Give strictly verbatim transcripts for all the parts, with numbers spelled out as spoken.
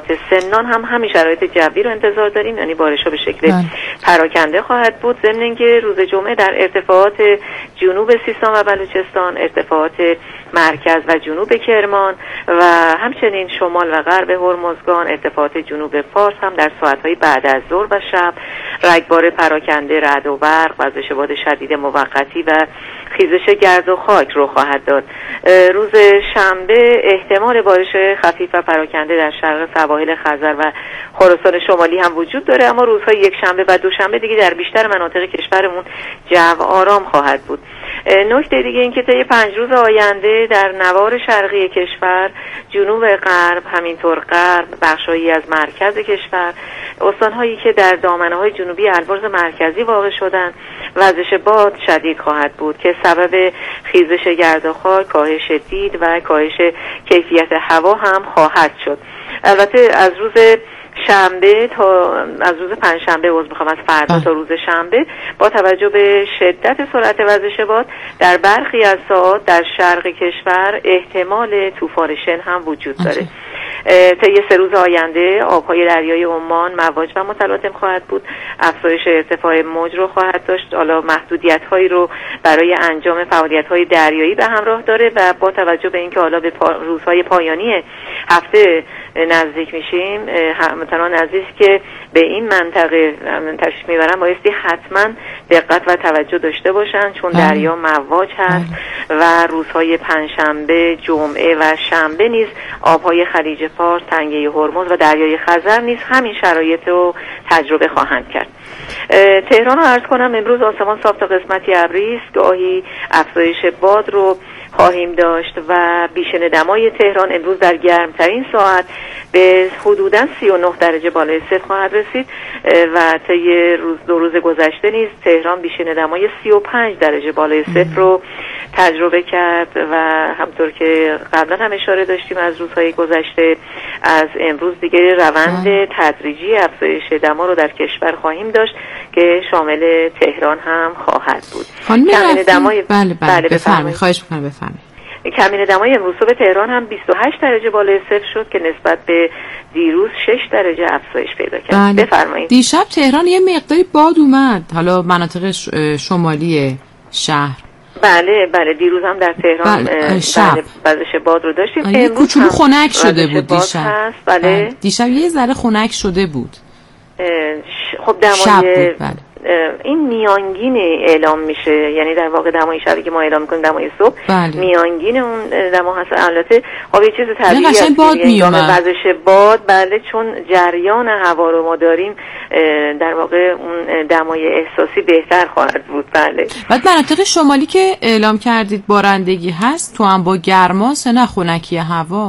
سنان هم همین شرایط جوی رو انتظار داریم، یعنی بارش‌ها به شکل پراکنده خواهد بود. ضمن اینکه روز جمعه در ارتفاعات جنوب سیستان و بلوچستان، ارتفاعات مرکز و جنوب کرمان و همچنین شمال و غرب هرمزگان، ارتفاعات جنوب فارس هم در ساعت‌های بعد از ظهر و شب رگبار پراکنده، رعد و برق، وزش باد شدید موقتی و خیزش گرد و خاک رو خواهد داد. روز شنبه احتمال بارش خفیف و پراکنده در شرق سواحل خزر و خراسان شمالی هم وجود داره، اما روزهای یک شنبه و دوشنبه دیگه در بیشتر مناطق کشورمون جو آرام خواهد بود. نکته دیگه این که طی پنج روز آینده در نوار شرقی کشور، جنوب غرب، همینطور غرب، بخشایی از مرکز کشور، استانهایی که در دامنه‌های جنوبی البرز مرکزی واقع شدن، وزش باد شدید خواهد بود که سبب خیزش گرد و خاک، کاهش دید و کاهش کیفیت هوا هم خواهد شد. البته از روز شنبه تا از روز پنجشنبه عذر میخوام از فردا تا روز شنبه با توجه به شدت سرعت وزش باد در برخی از ساعات در شرق کشور احتمال طوفان شن هم وجود داره. طی سه روز آینده آبهای دریای عمان مواج و متلاطم خواهد بود، افزایش ارتفاع موج رو خواهد داشت. حالا محدودیت هایی رو برای انجام فعالیت های دریایی به همراه داره و با توجه به اینکه حالا به پا روزهای پایانی هفته نزدیک میشیم، همچنان نزدیک که به این منطقه تشریف میبرن بایستی حتما دقت و توجه داشته باشن، چون دریا مواج هست و روزهای پنجشنبه، جمعه و شنبه نیز آبهای خلیج فارس، تنگه هرمز و دریای خزر نیز همین شرایط رو تجربه خواهند کرد. تهران رو عرض کنم امروز آسمان صاف تا قسمتی ابری است، گاهی افزایش باد رو خواهیم داشت و بیشتر دمای تهران امروز در گرمترین ساعت به حدوداً سی و نه درجه بالای صفر خواهد رسید و طی روز دو روز گذشته نیز تهران بیشتر دمای سی و پنج درجه بالای صفر رو تجربه کرد و همطور که قبلا هم اشاره داشتیم از روزهای گذشته، از امروز دیگه روند تدریجی افزایش دما رو در کشور خواهیم داشت که شامل تهران هم خواهد بود. کمین دمای بله بله, بله بفرمایید، خواهش می‌کنم بفرمایید. کمین دمای امروز صبح تهران هم بیست و هشت درجه بالای صفر شد که نسبت به دیروز شش درجه افزایش پیدا کرد. بله. بفرمایید. دیشب تهران یه مقداری باد اومد، حالا مناطق شمالی شهر. بله بله دیروز هم در تهران بله شب وزش باد رو داشتیم. یه کوچولو خنک شده بود دیشب. بله. بله. دیشب یه ذره خنک شده بود. خب دمای بله. این میانگین اعلام میشه، یعنی در واقع دمای شبی که ما اعلام میکنیم دمای صبح بله. میانگین اون دما هست. البته خب یه چیز طبیعی است، باد میومد وزش باد بله، چون جریان هوا رو ما داریم در واقع اون دمای احساسی بهتر خواهد بود. بله. بعد مناطق شمالی که اعلام کردید بارندگی هست، تو هم با گرماست نه خنکی هوا؟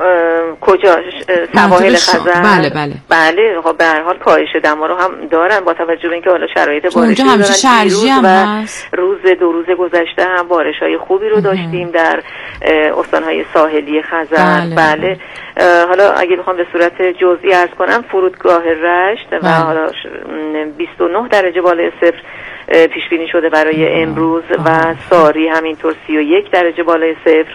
کجا؟ سواحل خزر. بله بله بله خب به هر حال کاهش دما رو هم دارن با توجه به اینکه حالا شرایط بارشی دارن. شرجی هم و هست. روز دو روز گذشته هم بارش‌های خوبی رو داشتیم در استان‌های ساحلی خزر. بله, بله. حالا اگه بخوام به صورت جزئی عرض کنم، فرودگاه رشت و حالا بیست و نه درجه بالای صفر پیش بینی شده برای امروز و ساری همینطور سی و یک درجه بالای صفر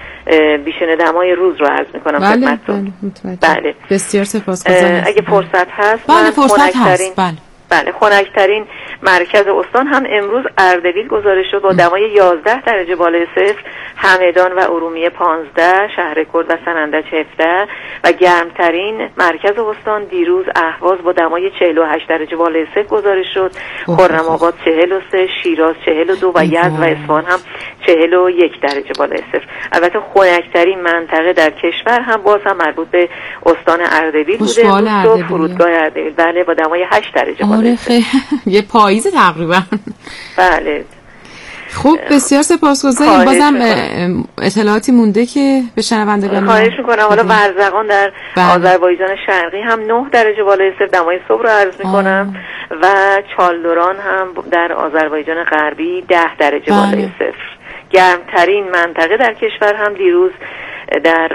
بیشتر دمای روز رو عرض میکنم خدمتتون. بله, بله. بله. بسیار سپاسگزارم. اگه فرصت هست بله فرصت هست. بله. بله خنک‌ترین مرکز استان هم امروز اردبیل گزارش شد با دمای یازده درجه بالای صفر، همدان و ارومیه پانزده، شهرکرد و سنندج هفده و گرمترین مرکز استان دیروز اهواز با دمای چهل و هشت درجه بالای صفر گزارش شد، خرم آباد چهل و سه، شیراز چهل و دو و یزد و اصفهان هم چهل و یک درجه بالای صفر. البته خنک‌ترین منطقه در کشور هم باز هم مربوط به استان اردبیل بوده، اردبیل. فرودگاه اردبیل بله با دمای هشت درجه بالای صفر. یه پاییز تقریبا. بله. خوب بسیار سپاسگزاریم. بازم اطلاعاتی مونده که به شنوندگان خواهش میکنم. حالا ورزقان در آذربایجان شرقی هم نه درجه بالای صفر دمای صبح رو عرض میکنم و چالدوران هم در آذربایجان غربی ده درجه بله. بالای صفر. گرمترین منطقه در کشور هم دیروز در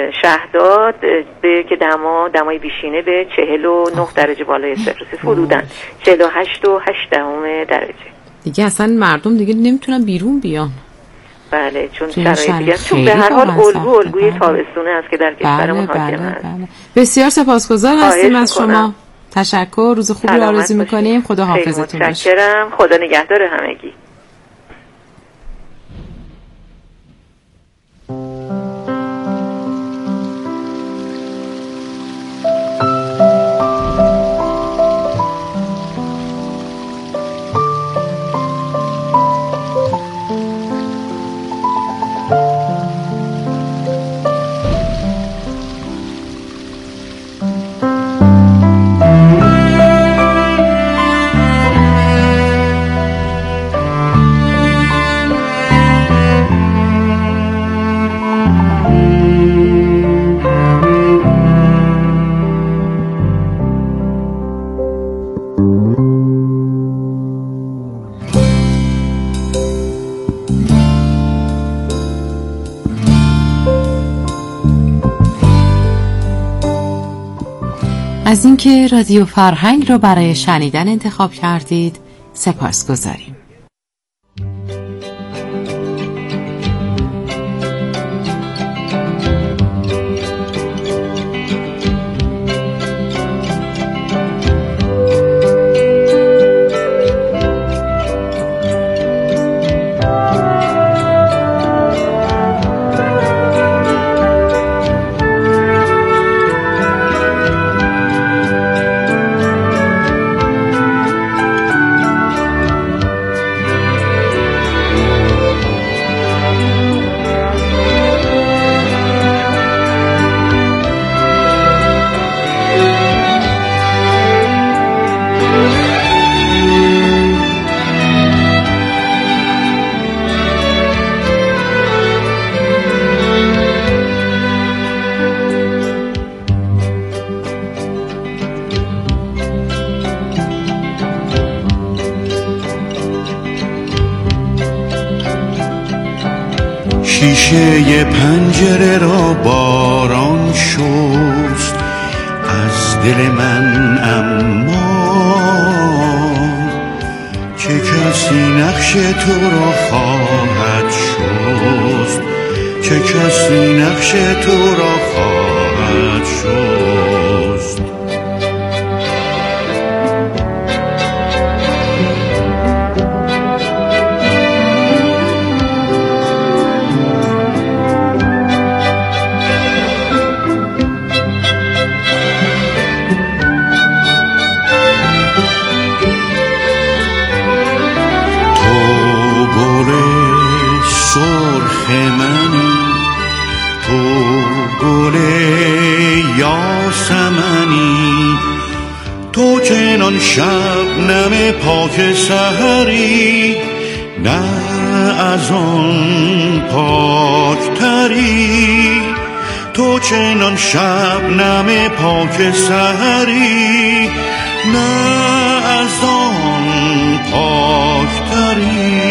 شهداد به که دما دمای بیشینه به چهل و نه درجه بالای صفر رسید، حدوداً چهل و هشت و هشت دهم درجه. دیگه اصلا مردم دیگه نمیتونن بیرون بیان. بله چون شرایطی چون به هر حال الگو الگوی تابستونه است که در کشورمون حاکم است. بله. بسیار سپاسگزار هستیم از شما. تشکر، روز خوبی آرزو می‌کنیم. خدا حافظتون باشه. متشکرم. خدا نگهدار همگی. از اینکه رادیو فرهنگ رو برای شنیدن انتخاب کردید سپاسگزاریم. شیشه پنجره را باران شست از دل من، اما چه کسی نقش تو را خواهد شست، چه کسی نقش تو را خواهد شست. تو چنان شبنم پاک سحری، نه از آن پاکتری. تو چنان شبنم پاک سحری، نه از آن پاکتری.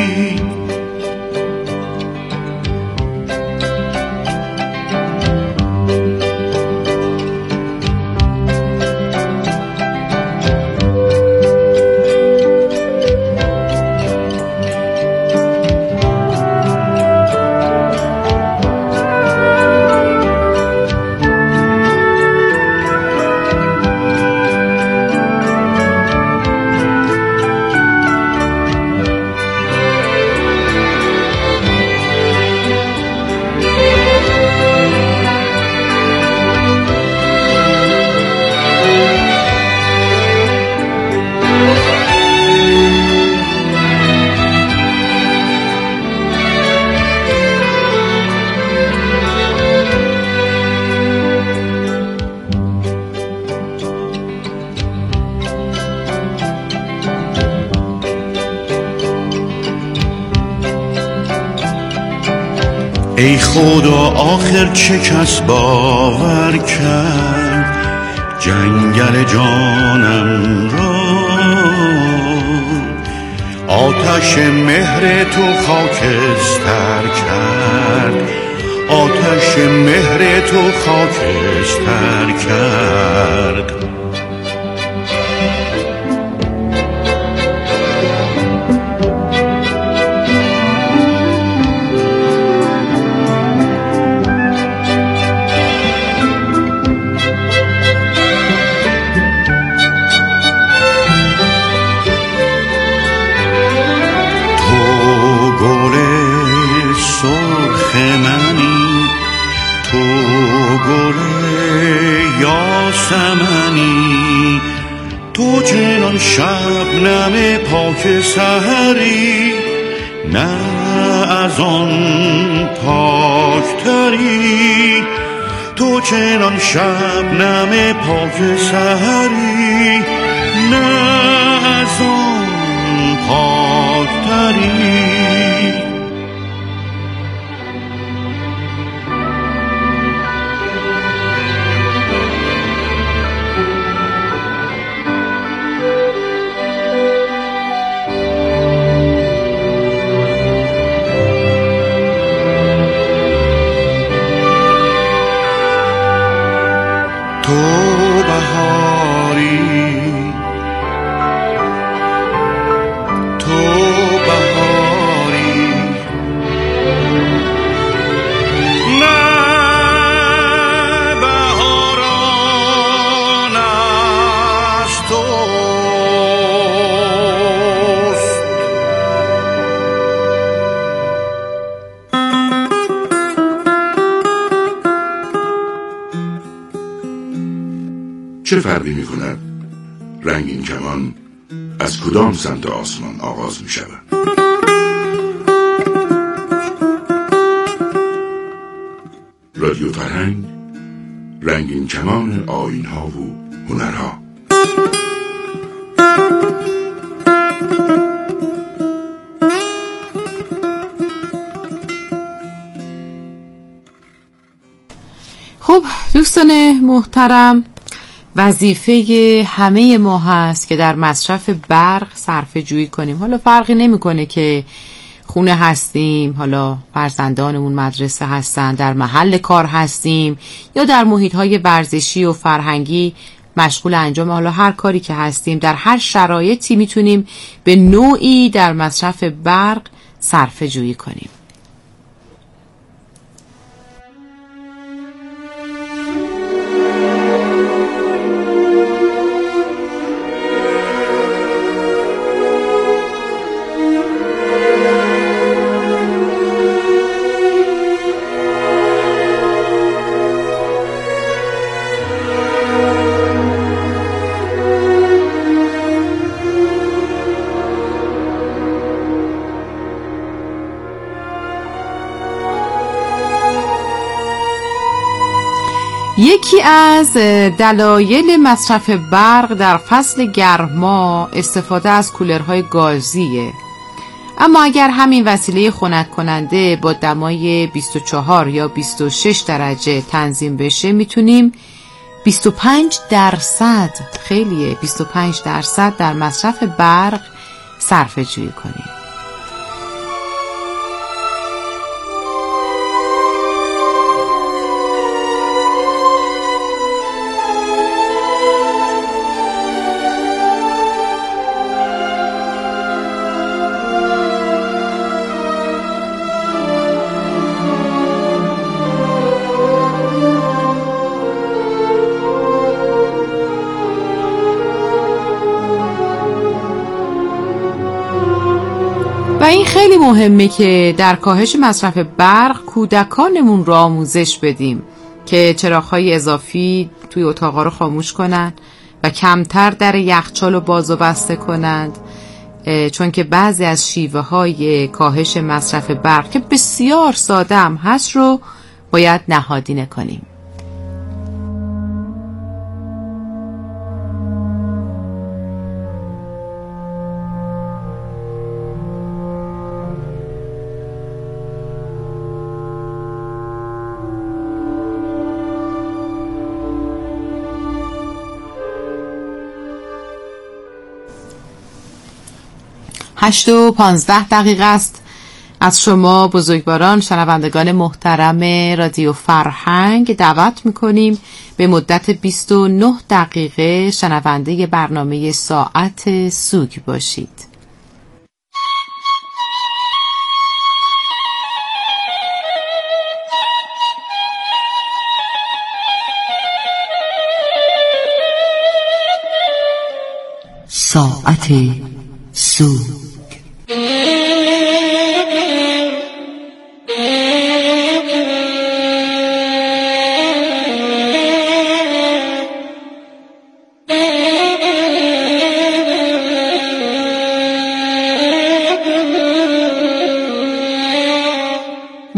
ای خدا آخر چه کس باور کرد جنگل جانم را؟ آتش مهر تو خاکستر کرد، آتش مهر تو خاکستر کرد. یاسمنی، تو چنان شبنم پاک سحری، نه از آن پاکتری. تو چنان شبنم پاک سحری، نه از آن پاکتری. تو بهاری، تو بهاری، نه بهاران از توست. چه فرقی می کند رنگین کمان از کدام سمت آسمان آغاز می شود؟ رادیو فرهنگ، رنگین کمان آیین‌ها و هنرها. خب دوستان محترم، وظیفه همه ما هست که در مصرف برق صرفه جویی کنیم. حالا فرقی نمیکنه که خونه هستیم، حالا فرزندانمون مدرسه هستن، در محل کار هستیم یا در محیط‌های ورزشی و فرهنگی مشغول انجام حالا هر کاری که هستیم، در هر شرایطی میتونیم به نوعی در مصرف برق صرفه جویی کنیم. یکی از دلایل مصرف برق در فصل گرما استفاده از کولرهای گازیه. اما اگر همین وسیله خنک کننده با دمای بیست و چهار یا بیست و شش درجه تنظیم بشه، میتونیم بیست و پنج درصد، خیلیه، بیست و پنج درصد در مصرف برق صرفه جویی کنیم. و این خیلی مهمه که در کاهش مصرف برق کودکانمون رو آموزش بدیم که چراغ‌های اضافی توی اتاقا رو خاموش کنن و کمتر در یخچال رو باز و بسته کنند، چون که بعضی از شیوه های کاهش مصرف برق که بسیار ساده هم هست رو باید نهادینه کنیم. هشت و پانزده دقیقه است. از شما بزرگواران شنوندگان محترم رادیو فرهنگ دعوت میکنیم به مدت بیست و نه دقیقه شنونده برنامه ساعت سوگ باشید. ساعت سوگ.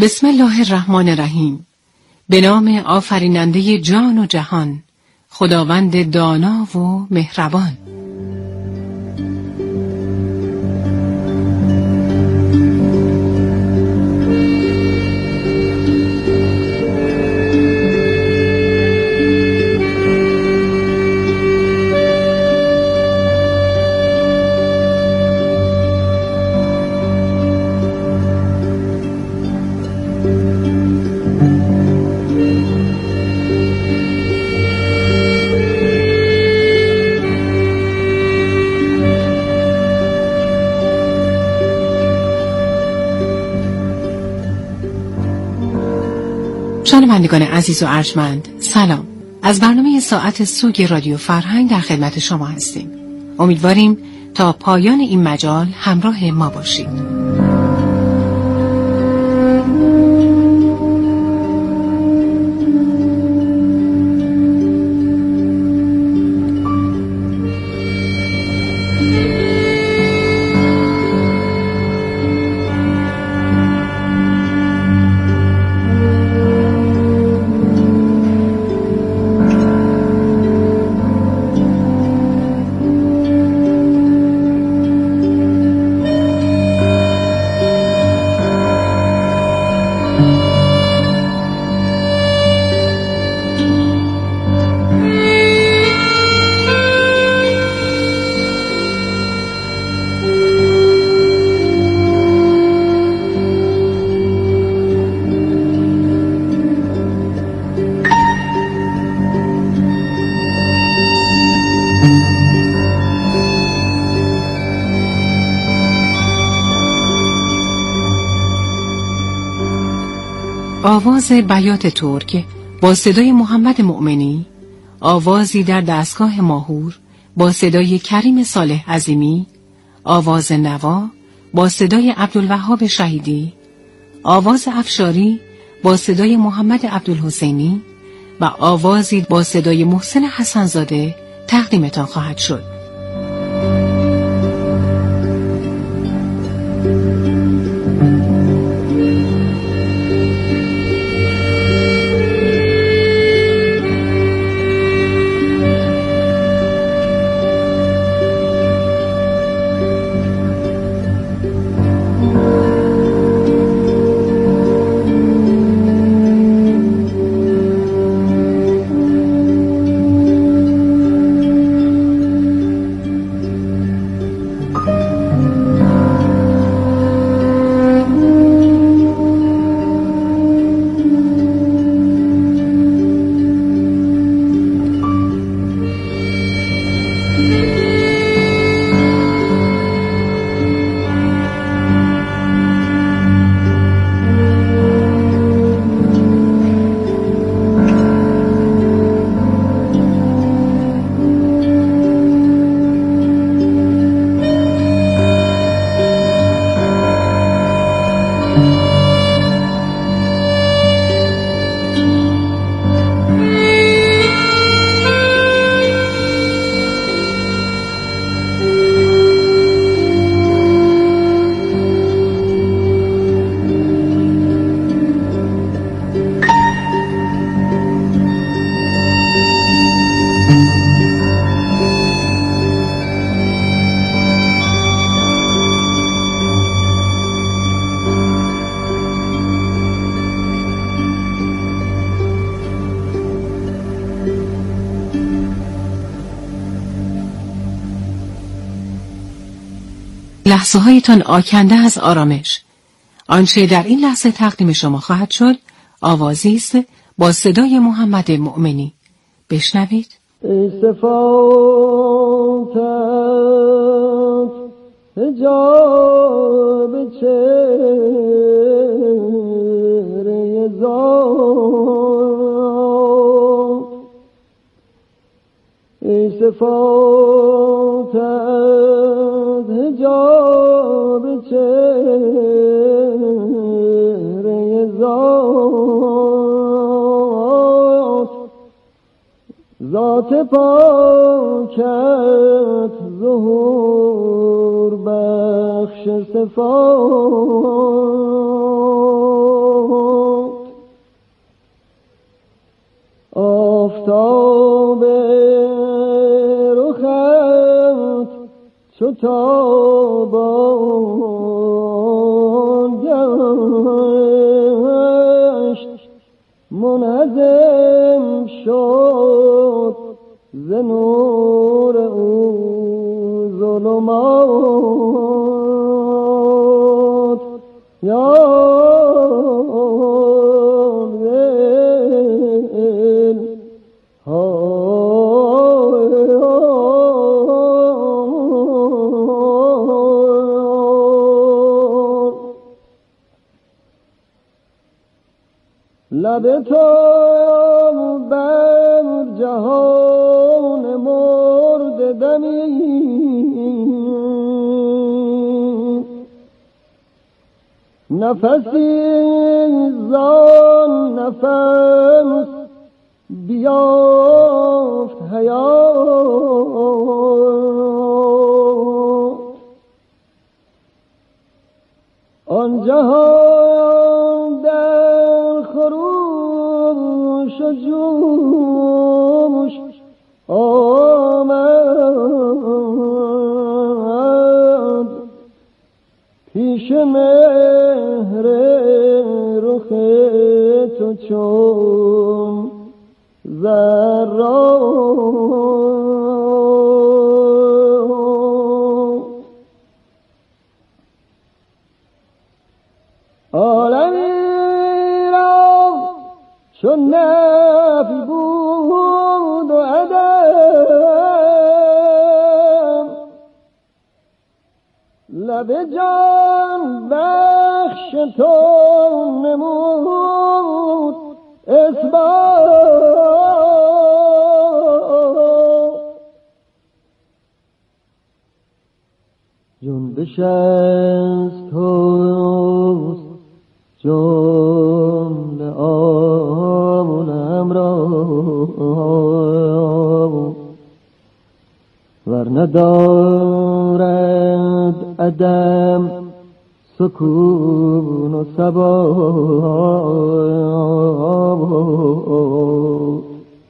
بسم الله الرحمن الرحیم. به نام آفریننده جان و جهان، خداوند دانا و مهربان. شنوندگان عزیز و ارجمند، سلام. از برنامه ساعت سوگ رادیو فرهنگ در خدمت شما هستیم. امیدواریم تا پایان این مجال همراه ما باشید. آواز بیات ترک با صدای محمد مؤمنی، آوازی در دستگاه ماهور با صدای کریم صالح عظیمی، آواز نوا با صدای عبدالوهاب شهیدی، آواز افشاری با صدای محمد عبدالحسینی و آوازی با صدای محسن حسنزاده تقدیمتان خواهد شد. لحظه هایتان آکنده از آرامش. آنچه در این لحظه تقدیم شما خواهد شد آوازی است با صدای محمد مؤمنی. بشنوید. صفاتت حجاب چهره زاد، ای صفاتت حجاب چهره زاد، ذات پاکت ظهور بخش صفات، آفتاب رخت چو تابان گشت منهزم شد ز نور او ظلمات یا لب تو بر جهان مرد دمی نفسی زان نفس بیافت حیات آن جهان در خروش و جوش آمد پیش مهر رخ تو چون ذرات عالمی را چون نفی بود و عدم لب جان بخش تو نمود اثبات جنبش از توست جمله عالم را ور ندارد عدم سکون و ثبات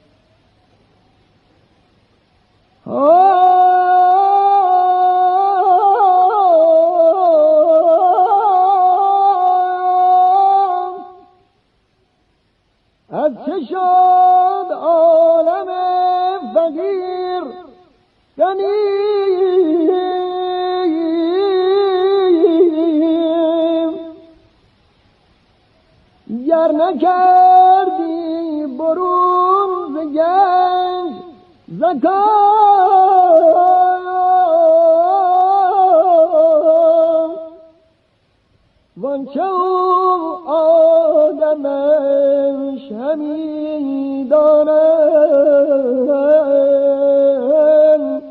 از چه شد عالم فقیر غنیم گر نکردی برون ز گنج زکات وانچه او آدمش همی دانند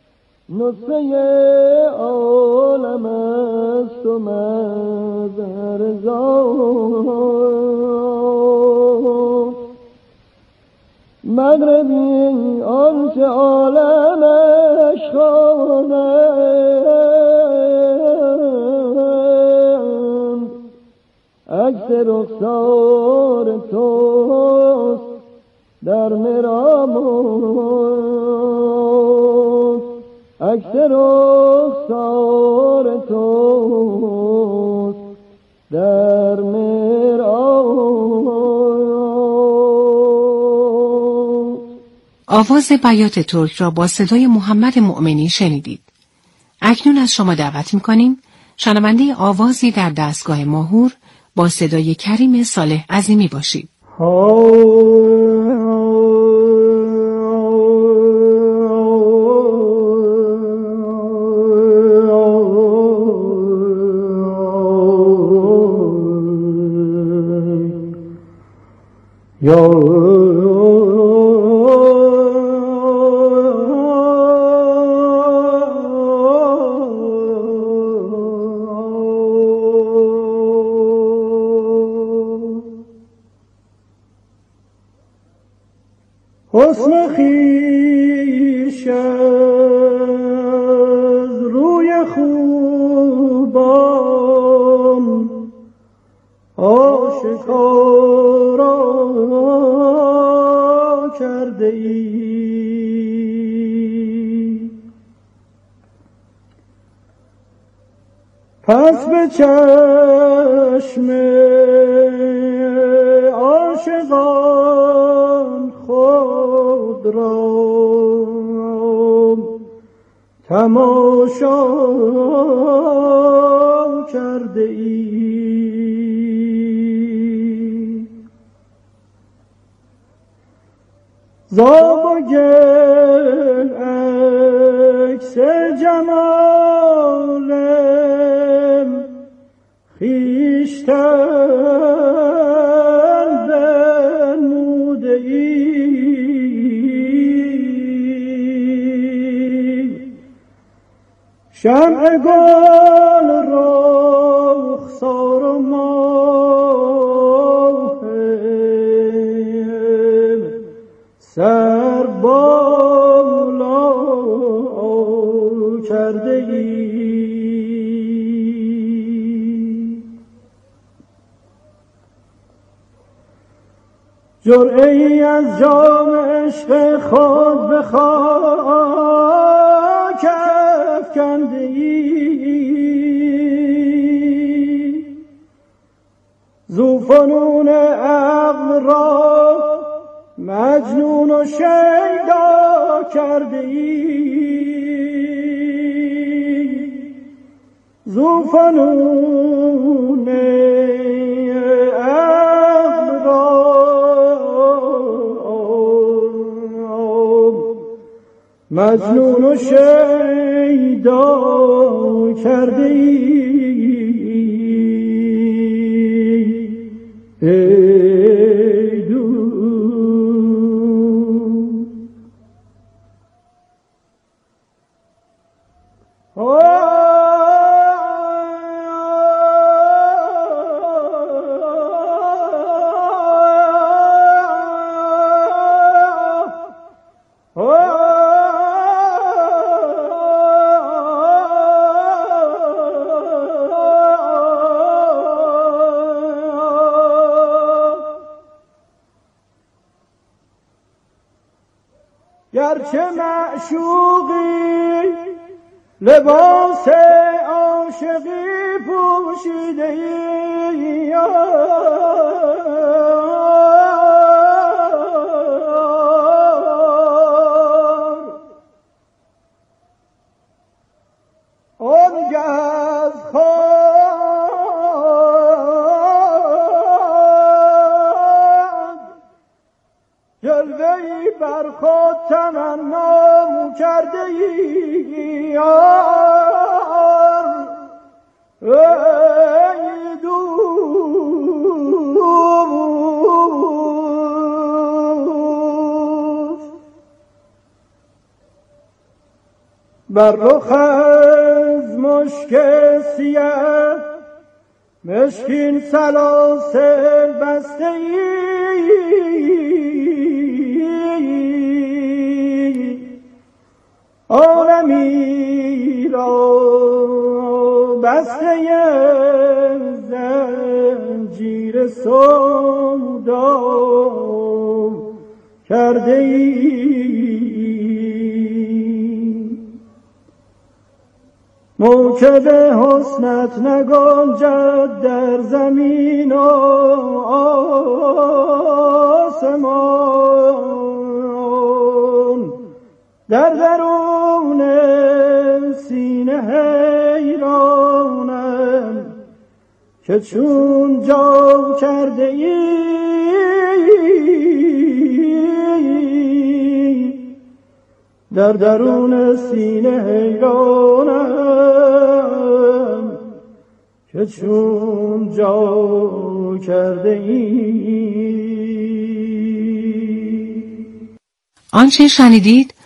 نصفه عالم است و مظهر ذات مغربی آنچه عالمش خوانند عکس رخسار توست در مرامات عکس رخسار توست در مرامات. آواز بیات ترک را با صدای محمد مؤمنی شنیدید. اکنون از شما دعوت می‌کنیم شنونده آوازی در دستگاه ماهور با صدای کریم صالح عظیمی باشید. یا حسن خویش از روی خوبان آشکارا کرده ای پس به چشم عاشقان خود را تماشا کرده ای زاب و گل عکس جمالم خویشتن بنموده ای شمع گل رخسار و ماهم سر بالا کرده ای جرعه ای از جام عشق خود به خاک افکنده ای ذوفنون عقل را مجنون و شیدا کرده ای ذوفنون عقل را مجنون و شیدا کرده ای گرچه معشوقی لباس عاشقی پوشیده ای آنگه از خود جلوه‌ای بر خود تمنا کرده ای ای دوست بر رخ از مشک سیه مشکین سلاسل بسته ای عالمی را بسته زنجیر سودا کرده ای موکب حسنت نگنجد در زمین و آسمان در درون سینه حیرانم که چون جا کرده ای در درون سینه حیرانم که چون جا کرده ای. آنچه شنیدید